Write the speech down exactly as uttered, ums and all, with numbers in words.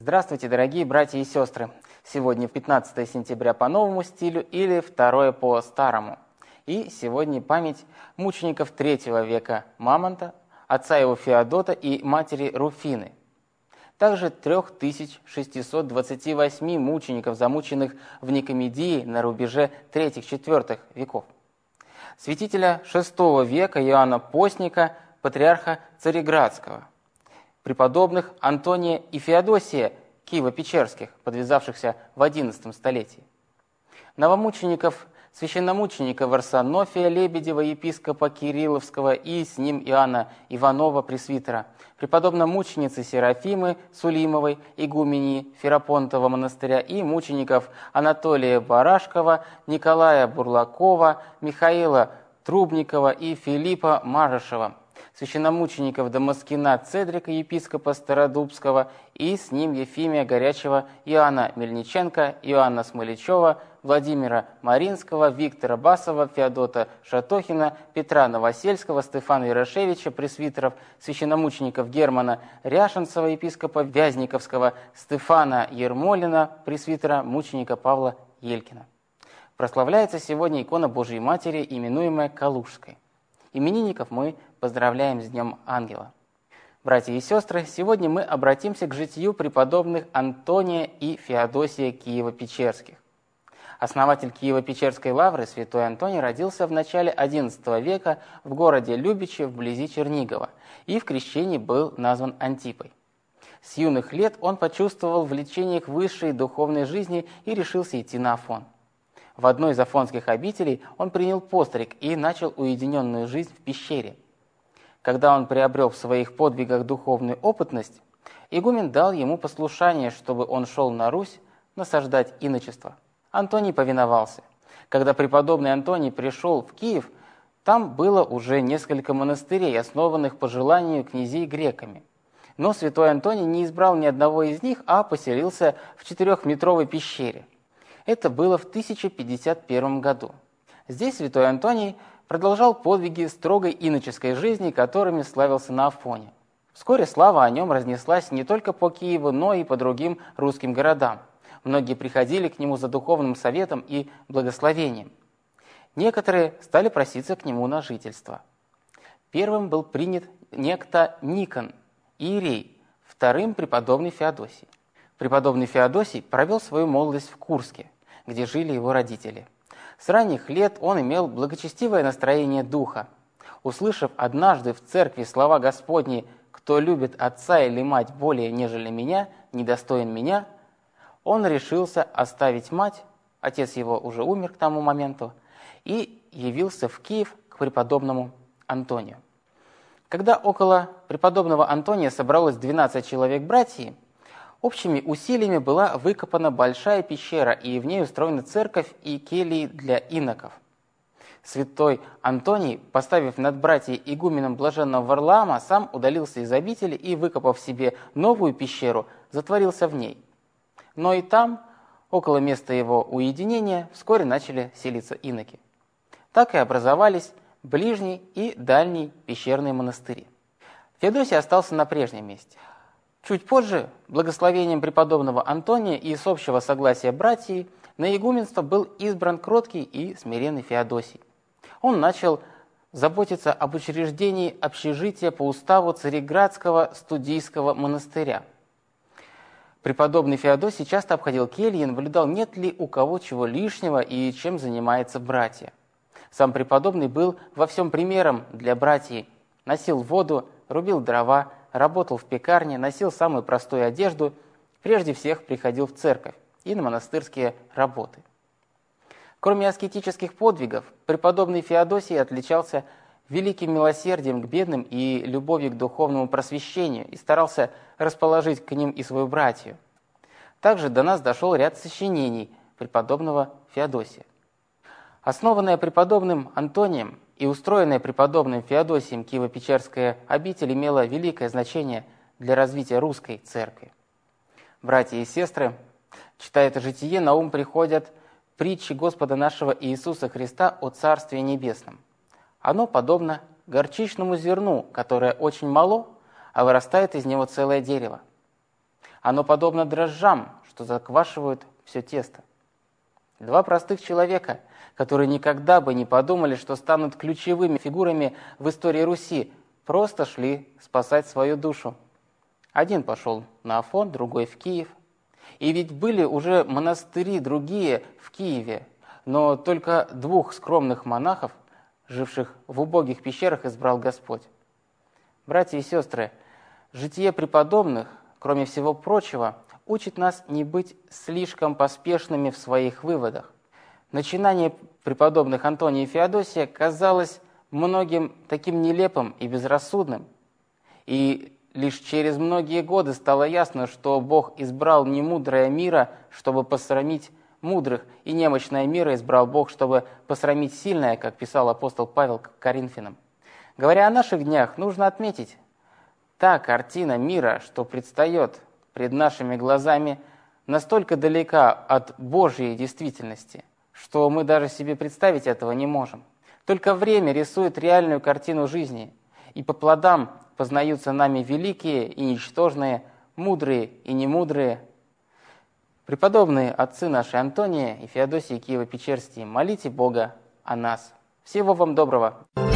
Здравствуйте, дорогие братья и сестры! Сегодня пятнадцатое сентября по новому стилю или второе по старому. И сегодня память мучеников третьего века Мамонта, отца его Феодота и матери Руфины. Также трёх тысяч шестисот двадцати восьми мучеников, замученных в Никомедии на рубеже третьего-четвёртого веков. Святителя шестого века Иоанна Постника, патриарха Цареградского. Преподобных Антония и Феодосия Киево-Печерских, подвязавшихся в одиннадцатом столетии. Новомучеников, священномученика Варсонофия Лебедева, епископа Кирилловского, и с ним Иоанна Иванова, пресвитера, преподобно-мученицы Серафимы Сулимовой, игумении Ферапонтова монастыря, и мучеников Анатолия Барашкова, Николая Бурлакова, Михаила Трубникова и Филиппа Мажешева, священномучеников Дамаскина Цедрика, епископа Стародубского, и с ним Ефимия Горячего, Иоанна Мельниченко, Иоанна Смолячева, Владимира Маринского, Виктора Басова, Феодота Шатохина, Петра Новосельского, Стефана Ярошевича, пресвитеров, священномучеников Германа Ряшенцева, епископа Вязниковского, Стефана Ермолина, пресвитера, мученика Павла Елькина. Прославляется сегодня икона Божией Матери, именуемая Калужской. Именинников мы поздравляем с Днем Ангела. Братья и сестры, сегодня мы обратимся к житию преподобных Антония и Феодосия Киево-Печерских. Основатель Киево-Печерской лавры, святой Антоний, родился в начале одиннадцатого века в городе Любичи вблизи Чернигова и в крещении был назван Антипой. С юных лет он почувствовал влечение к высшей духовной жизни и решился идти на Афон. В одной из афонских обителей он принял постриг и начал уединенную жизнь в пещере. Когда он приобрел в своих подвигах духовную опытность, игумен дал ему послушание, чтобы он шел на Русь насаждать иночество. Антоний повиновался. Когда преподобный Антоний пришел в Киев, там было уже несколько монастырей, основанных по желанию князей греками. Но святой Антоний не избрал ни одного из них, а поселился в четырехметровой пещере. Это было в тысяча пятьдесят первом году. Здесь святой Антоний продолжал подвиги строгой иноческой жизни, которыми славился на Афоне. Вскоре слава о нем разнеслась не только по Киеву, но и по другим русским городам. Многие приходили к нему за духовным советом и благословением. Некоторые стали проситься к нему на жительство. Первым был принят некто Никон, иерей, вторым преподобный Феодосий. Преподобный Феодосий провел свою молодость в Курске, где жили его родители. С ранних лет он имел благочестивое настроение духа. Услышав однажды в церкви слова Господни «Кто любит отца или мать более, нежели меня, недостоин меня», он решился оставить мать, отец его уже умер к тому моменту, и явился в Киев к преподобному Антонию. Когда около преподобного Антония собралось двенадцать человек братьев, общими усилиями была выкопана большая пещера, и в ней устроена церковь и кельи для иноков. Святой Антоний, поставив над братьей игуменом блаженного Варлаама, сам удалился из обители и, выкопав себе новую пещеру, затворился в ней. Но и там, около места его уединения, вскоре начали селиться иноки. Так и образовались ближний и дальний пещерные монастыри. Феодосий остался на прежнем месте. Чуть позже, благословением преподобного Антония и с общего согласия братьев, на игуменство был избран кроткий и смиренный Феодосий. Он начал заботиться об учреждении общежития по уставу Цареградского студийского монастыря. Преподобный Феодосий часто обходил кельи и наблюдал, нет ли у кого чего лишнего и чем занимаются братья. Сам преподобный был во всем примером для братьев. Носил воду, рубил дрова, работал в пекарне, носил самую простую одежду, прежде всех приходил в церковь и на монастырские работы. Кроме аскетических подвигов, преподобный Феодосий отличался великим милосердием к бедным и любовью к духовному просвещению и старался расположить к ним и свою братью. Также до нас дошел ряд сочинений преподобного Феодосия. Основанная преподобным Антонием и устроенная преподобным Феодосием Киево-Печерская обитель имела великое значение для развития русской церкви. Братья и сестры, читая это житие, на ум приходят притчи Господа нашего Иисуса Христа о Царстве Небесном. Оно подобно горчичному зерну, которое очень мало, а вырастает из него целое дерево. Оно подобно дрожжам, что заквашивают все тесто. Два простых человека, которые никогда бы не подумали, что станут ключевыми фигурами в истории Руси, просто шли спасать свою душу. Один пошел на Афон, другой в Киев. И ведь были уже монастыри другие в Киеве, но только двух скромных монахов, живших в убогих пещерах, избрал Господь. Братья и сестры, житие преподобных, кроме всего прочего, учит нас не быть слишком поспешными в своих выводах. Начинание преподобных Антония и Феодосия казалось многим таким нелепым и безрассудным. И лишь через многие годы стало ясно, что Бог избрал не мудрое мира, чтобы посрамить мудрых, и немощное мира избрал Бог, чтобы посрамить сильное, как писал апостол Павел к Коринфянам. Говоря о наших днях, нужно отметить, та картина мира, что предстает пред нашими глазами, настолько далека от Божьей действительности, что мы даже себе представить этого не можем. Только время рисует реальную картину жизни, и по плодам познаются нами великие и ничтожные, мудрые и немудрые. Преподобные отцы наши Антония и Феодосия Киево-Печерские, молите Бога о нас. Всего вам доброго!